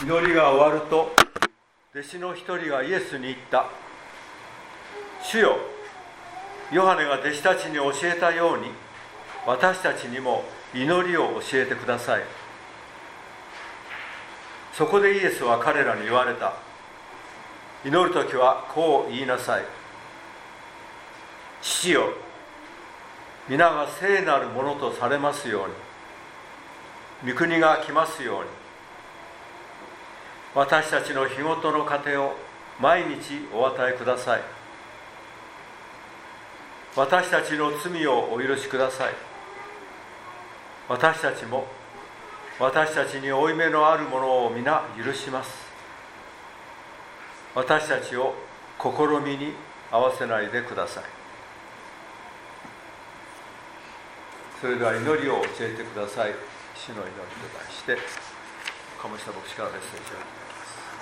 祈りが終わると、弟子の一人がイエスに言った。主よ、ヨハネが弟子たちに教えたように、私たちにも祈りを教えてください。そこでイエスは彼らに言われた。祈るときはこう言いなさい。父よ、皆が聖なるものとされますように、御国が来ますように。私たちの日ごとの糧を毎日お与えください。私たちの罪をお許しください。私たちも私たちに負い目のあるものを皆許します。私たちを試みに合わせないでください。それでは祈りを教えてください。主の祈りと題して鴨下牧師からメッセージをいただきます。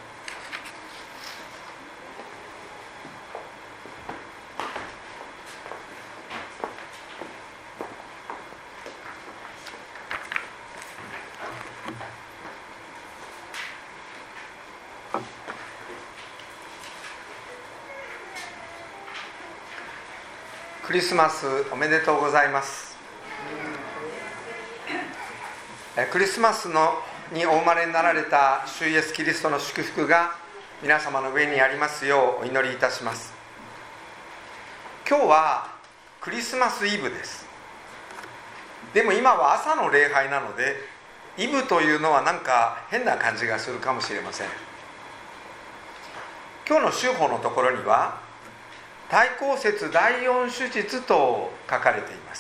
クリスマスおめでとうございます。クリスマスにお生まれになられた主イエスキリストの祝福が皆様の上にありますようお祈りいたします。今日はクリスマスイブです。でも今は朝の礼拝なので、イブというのはなんか変な感じがするかもしれません。今日の週報のところには大公節第4手術と書かれています。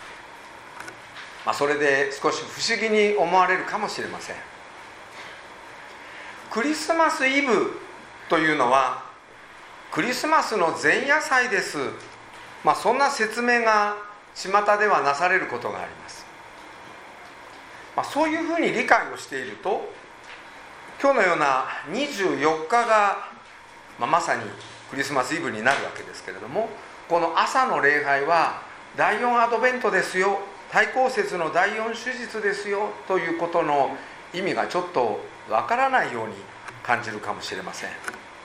それで少し不思議に思われるかもしれません。クリスマスイブというのはクリスマスの前夜祭です。そんな説明が巷ではなされることがあります。そういうふうに理解をしていると、今日のような24日が、まさにクリスマスイブになるわけですけれども、この朝の礼拝は第4アドベントですよ、大公節の第4手術ですよということの意味がちょっとわからないように感じるかもしれません。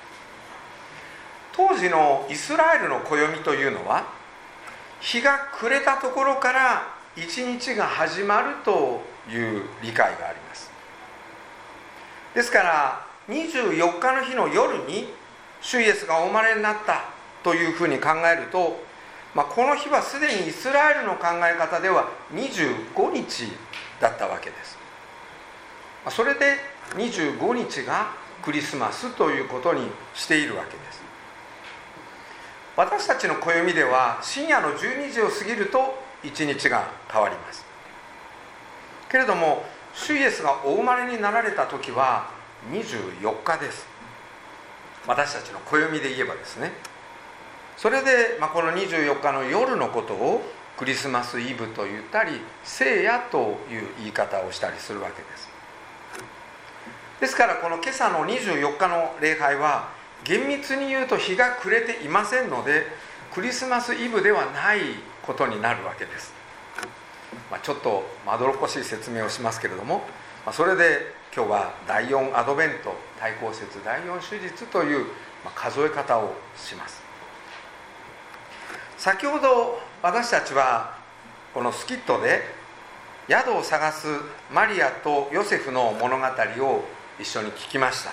当時のイスラエルの暦というのは、日が暮れたところから一日が始まるという理解があります。ですから24日の日の夜に主イエスがお生まれになったというふうに考えると、この日はすでにイスラエルの考え方では25日だったわけです。それで25日がクリスマスということにしているわけです。私たちの暦では深夜の12時を過ぎると1日が変わります。けれども主イエスがお生まれになられた時は24日です。私たちの暦で言えばですね。それで、この24日の夜のことをクリスマスイブと言ったり、聖夜という言い方をしたりするわけです。ですからこの今朝の24日の礼拝は厳密に言うと日が暮れていませんので、クリスマスイブではないことになるわけです。ちょっとまどろっこしい説明をしますけれども、それで今日は第4アドベント、大公節第4手術という数え方をします。先ほど私たちはこのスキットで宿を探すマリアとヨセフの物語を一緒に聞きました。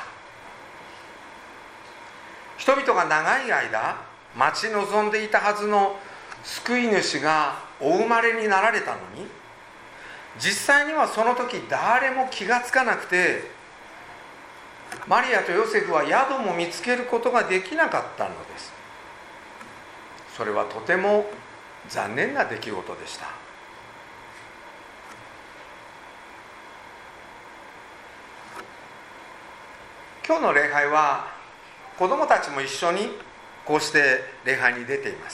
人々が長い間待ち望んでいたはずの救い主がお生まれになられたのに、実際にはその時誰も気がつかなくて、マリアとヨセフは宿も見つけることができなかったのです。それはとても残念な出来事でした。今日の礼拝は子どもたちも一緒にこうして礼拝に出ています。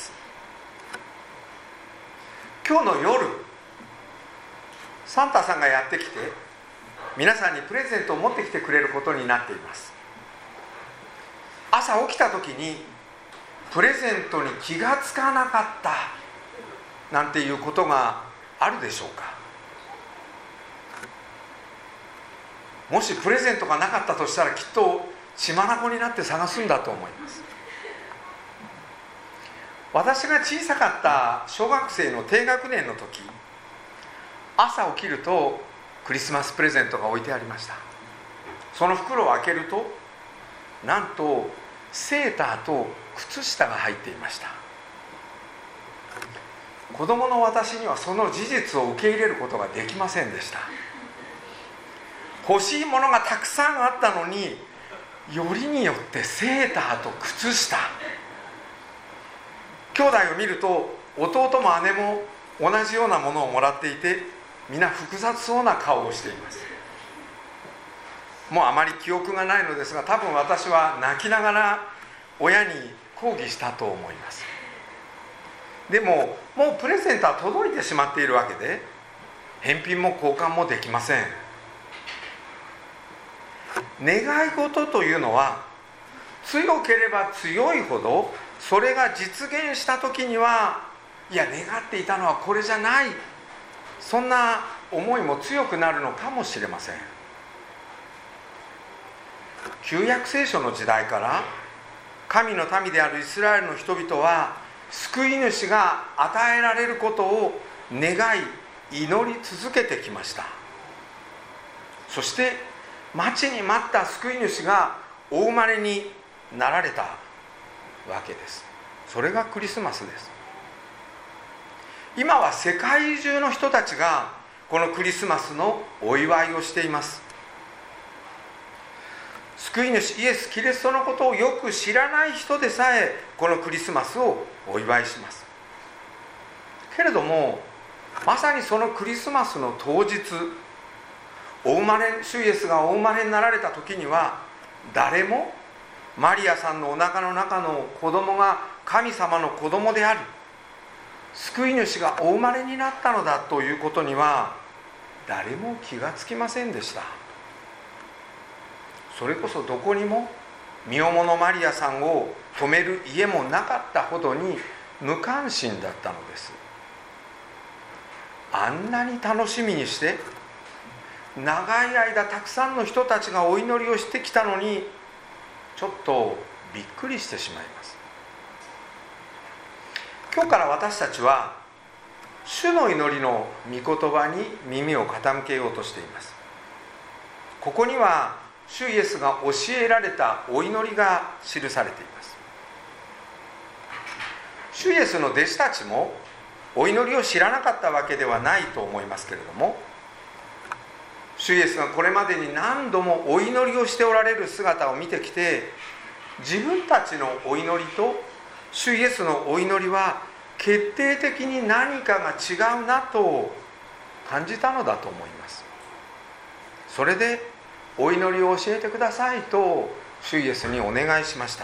今日の夜、サンタさんがやってきて皆さんにプレゼントを持ってきてくれることになっています。朝起きた時にプレゼントに気がつかなかったなんていうことがあるでしょうか。 もしプレゼントがなかったとしたら、きっと血眼になって探すんだと思います。私が小さかった小学生の低学年の時、朝起きるとクリスマスプレゼントが置いてありました。その袋を開けると、なんとセーターと靴下が入っていました。子供の私にはその事実を受け入れることができませんでした。欲しいものがたくさんあったのに、よりによってセーターと靴下。兄弟を見ると、弟も姉も同じようなものをもらっていて、皆複雑そうな顔をしています。もうあまり記憶がないのですが、多分私は泣きながら親に抗議したと思います。でももうプレゼントは届いてしまっているわけで、返品も交換もできません。願い事というのは、強ければ強いほど、それが実現した時には、いや、願っていたのはこれじゃない、そんな思いも強くなるのかもしれません。旧約聖書の時代から、神の民であるイスラエルの人々は、救い主が与えられることを願い、祈り続けてきました。そして待ちに待った救い主がお生まれになられたわけです。それがクリスマスです。今は世界中の人たちがこのクリスマスのお祝いをしています。救い主イエス・キリストのことをよく知らない人でさえ、このクリスマスをお祝いします。けれども、まさにそのクリスマスの当日、主イエスがお生まれになられた時には、誰もマリアさんのお腹の中の子供が神様の子供である、救い主がお生まれになったのだということには誰も気がつきませんでした。それこそどこにも身重のマリアさんを泊める家もなかったほどに無関心だったのです。あんなに楽しみにして長い間たくさんの人たちがお祈りをしてきたのに、ちょっとびっくりしてしまいます。今日から私たちは主の祈りの御言葉に耳を傾けようとしています。ここには主イエスが教えられたお祈りが記されています。主イエスの弟子たちもお祈りを知らなかったわけではないと思いますけれども、主イエスがこれまでに何度もお祈りをしておられる姿を見てきて、自分たちのお祈りと主イエスのお祈りは決定的に何かが違うなと感じたのだと思います。それでお祈りを教えてくださいと主イエスにお願いしました。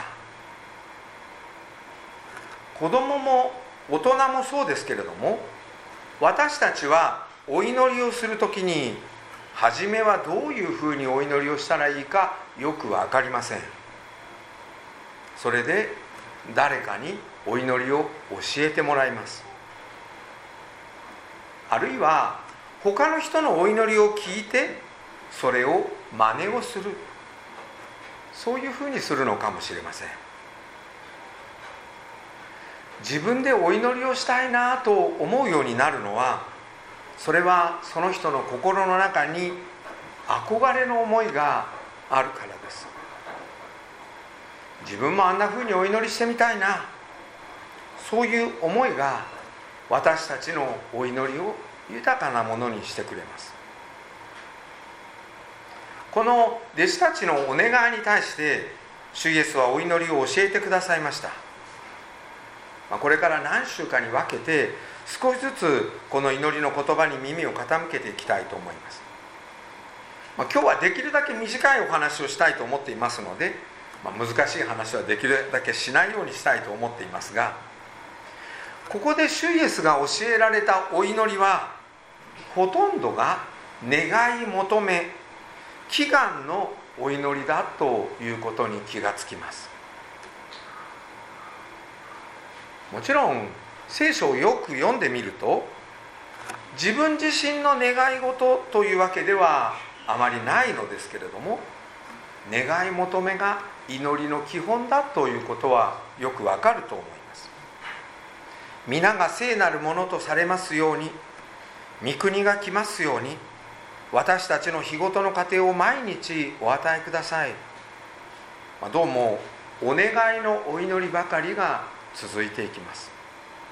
子供も大人もそうですけれども、私たちはお祈りをするときに初めはどういうふうにお祈りをしたらいいかよく分かりません。それで誰かにお祈りを教えてもらいます。あるいは他の人のお祈りを聞いてそれを真似をする、そういうふうにするのかもしれません。自分でお祈りをしたいなと思うようになるのは、それはその人の心の中に憧れの思いがあるからです。自分もあんなふうにお祈りしてみたいな、そういう思いが私たちのお祈りを豊かなものにしてくれます。この弟子たちのお願いに対して主イエスはお祈りを教えてくださいました。これから何週かに分けて少しずつこの祈りの言葉に耳を傾けていきたいと思います。今日はできるだけ短いお話をしたいと思っていますので、難しい話はできるだけしないようにしたいと思っていますが、ここで主イエスが教えられたお祈りはほとんどが願い求め、祈願のお祈りだということに気がつきます。もちろん聖書をよく読んでみると、自分自身の願い事というわけではあまりないのですけれども、願い求めが祈りの基本だということはよくわかると思います。皆が聖なるものとされますように、御国が来ますように、私たちの日ごとの糧を毎日お与えください。どうもお願いのお祈りばかりが続いていきます。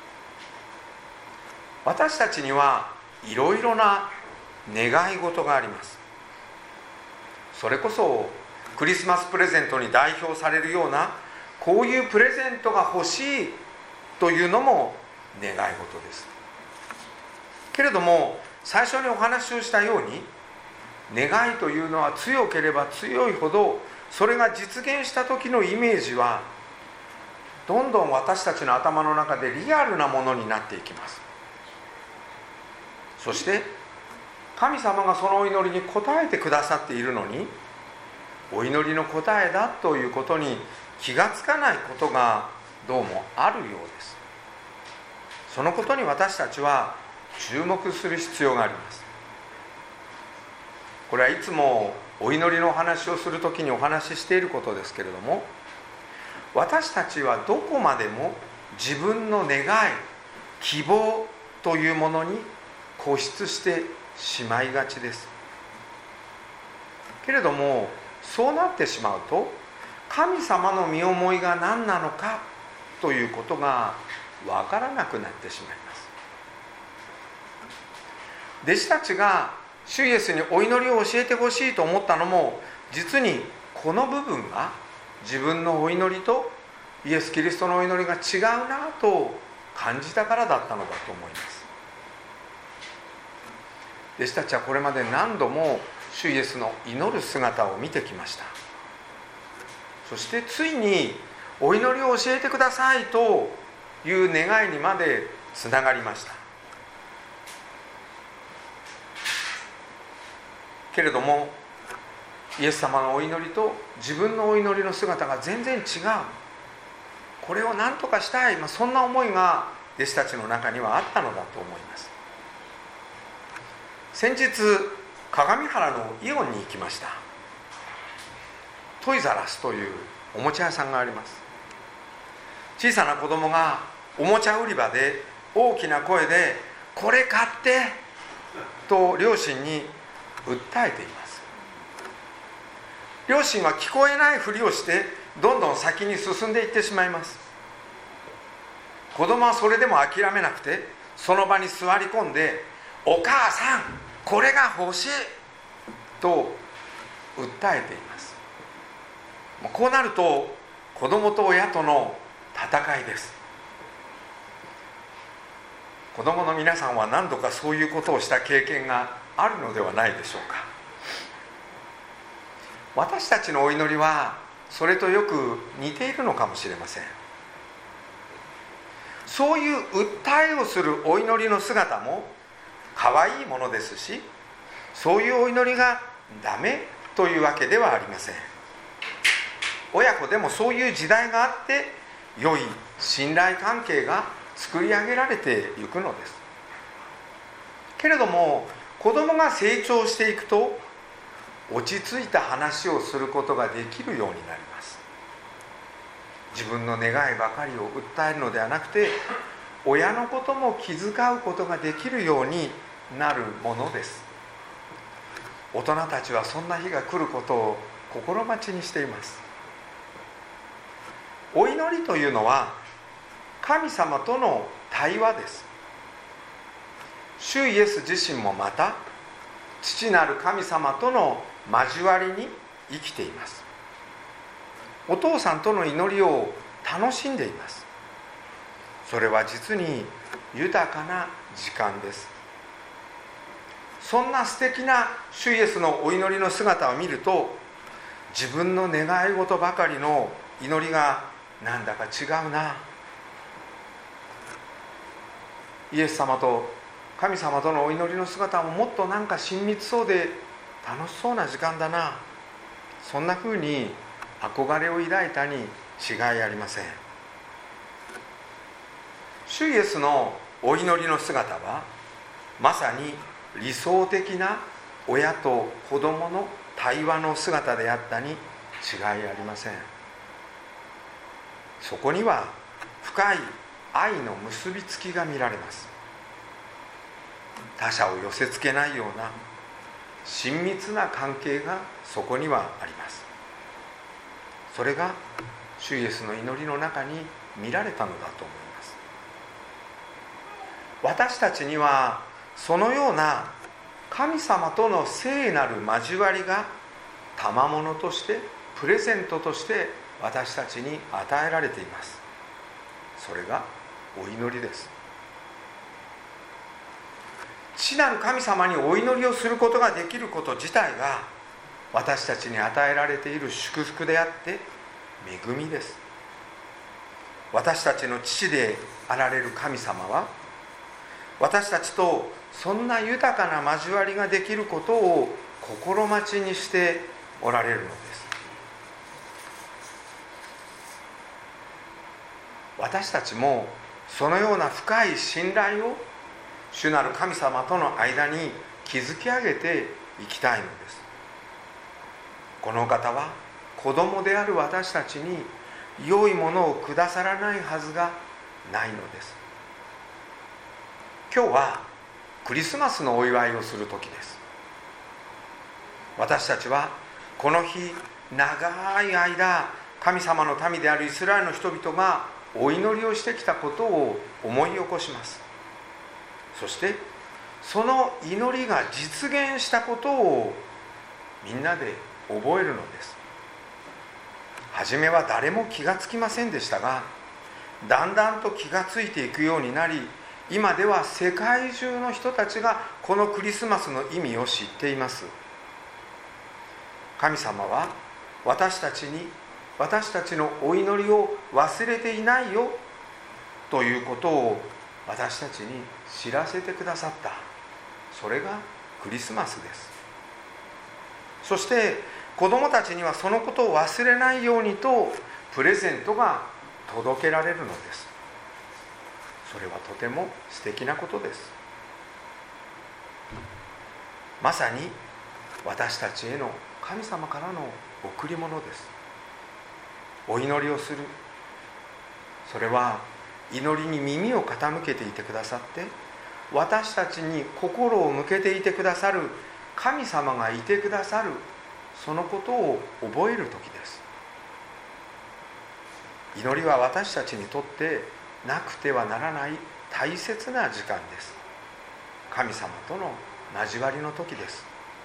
私たちにはいろいろな願い事があります。それこそクリスマスプレゼントに代表されるような、こういうプレゼントが欲しいというのも願い事です。けれども最初にお話をしたように、願いというのは強ければ強いほど、それが実現した時のイメージはどんどん私たちの頭の中でリアルなものになっていきます。そして神様がそのお祈りに応えてくださっているのに、お祈りの答えだということに気がつかないことがどうもあるようです。そのことに私たちは注目する必要があります。これはいつもお祈りのお話をするときにお話ししていることですけれども、私たちはどこまでも自分の願い、希望というものに固執してしまいがちです。けれどもそうなってしまうと、神様の身思いが何なのかということがわからなくなってしまいます。弟子たちが主イエスにお祈りを教えてほしいと思ったのも、実にこの部分が自分のお祈りとイエス・キリストのお祈りが違うなと感じたからだったのだと思います。弟子たちはこれまで何度も主イエスの祈る姿を見てきました。そしてついにお祈りを教えてくださいという願いにまでつながりました。けれどもイエス様のお祈りと自分のお祈りの姿が全然違う。これを何とかしたい、そんな思いが弟子たちの中にはあったのだと思います。先日鏡原のイオンに行きました。トイザらスというおもちゃ屋さんがあります。小さな子供がおもちゃ売り場で大きな声でこれ買ってと両親に訴えています。両親は聞こえないふりをしてどんどん先に進んでいってしまいます。子供はそれでも諦めなくてその場に座り込んで、お母さんこれが欲しいと訴えています。こうなると子供と親との戦いです。子供の皆さんは何度かそういうことをした経験があるのではないでしょうか。私たちのお祈りはそれとよく似ているのかもしれません。そういう訴えをするお祈りの姿も可愛いものですし、そういうお祈りがダメというわけではありません。親子でもそういう時代があって良い信頼関係が作り上げられていくのです。けれども子供が成長していくと落ち着いた話をすることができるようになります。自分の願いばかりを訴えるのではなくて、親のことも気遣うことができるようになるものです。大人たちはそんな日が来ることを心待ちにしています。お祈りというのは神様との対話です。主イエス自身もまた父なる神様との交わりに生きています。お父さんとの祈りを楽しんでいます。それは実に豊かな時間です。そんな素敵な主イエスのお祈りの姿を見ると、自分の願い事ばかりの祈りがなんだか違うな、イエス様と神様とのお祈りの姿ももっとなんか親密そうで楽しそうな時間だな、そんな風に憧れを抱いたに違いありません。主イエスのお祈りの姿はまさに理想的な親と子供の対話の姿であったに違いありません。そこには深い愛の結びつきが見られます。他者を寄せつけないような親密な関係がそこにはあります。それが主イエスの祈りの中に見られたのだと思います。私たちにはそのような神様との聖なる交わりが賜物としてプレゼントとして私たちに与えられています。それがお祈りです。父なる神様にお祈りをすることができること自体が私たちに与えられている祝福であって恵みです。私たちの父であられる神様は私たちとそんな豊かな交わりができることを心待ちにしておられるのです。私たちもそのような深い信頼を主なる神様との間に築き上げていきたいのです。この方は子供である私たちに良いものをくださらないはずがないのです。今日はクリスマスのお祝いをする時です。私たちはこの日長い間神様の民であるイスラエルの人々がお祈りをしてきたことを思い起こします。そしてその祈りが実現したことをみんなで覚えるのです。初めは誰も気がつきませんでしたが、だんだんと気がついていくようになり、今では世界中の人たちがこのクリスマスの意味を知っています。神様は私たちに私たちのお祈りを忘れていないよということを私たちに知らせてくださった。それがクリスマスです。そして子供たちにはそのことを忘れないようにとプレゼントが届けられるのです。それはとても素敵なことです。まさに私たちへの神様からの贈り物です。お祈りをする、それは祈りに耳を傾けていてくださって、私たちに心を向けていてくださる神様がいてくださる、そのことを覚える時です。祈りは私たちにとってなくてはならない大切な時間です。神様との交わりの時です。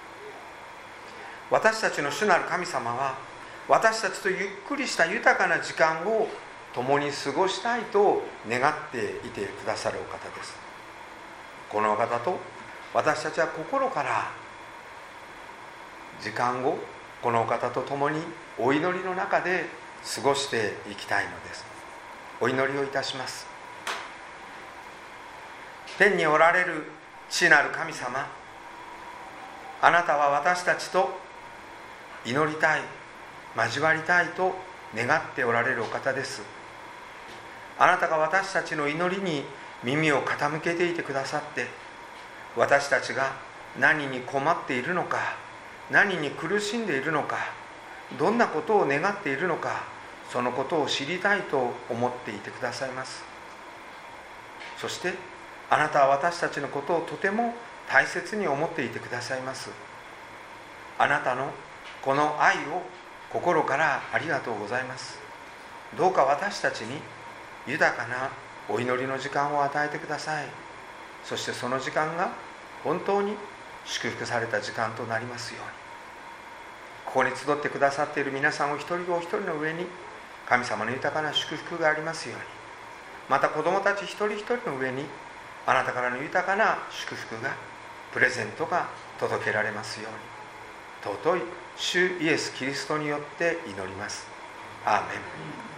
私たちの主なる神様は私たちとゆっくりした豊かな時間を共に過ごしたいと願っていてくださるお方です。このお方と私たちは心から時間をこのお方と共にお祈りの中で過ごしていきたいのです。お祈りをいたします。天におられる父なる神様、あなたは私たちと祈りたい、交わりたいと願っておられるお方です。あなたが私たちの祈りに耳を傾けていてくださって、私たちが何に困っているのか、何に苦しんでいるのか、どんなことを願っているのか、そのことを知りたいと思っていてくださいます。そしてあなたは私たちのことをとても大切に思っていてくださいます。あなたのこの愛を心からありがとうございます。どうか私たちに豊かなお祈りの時間を与えてください。そしてその時間が本当に祝福された時間となりますように。ここに集ってくださっている皆さんお一人お一人の上に神様の豊かな祝福がありますように、また子供たち一人一人の上にあなたからの豊かな祝福が、プレゼントが届けられますように、尊い主イエス・キリストによって祈ります。アーメン。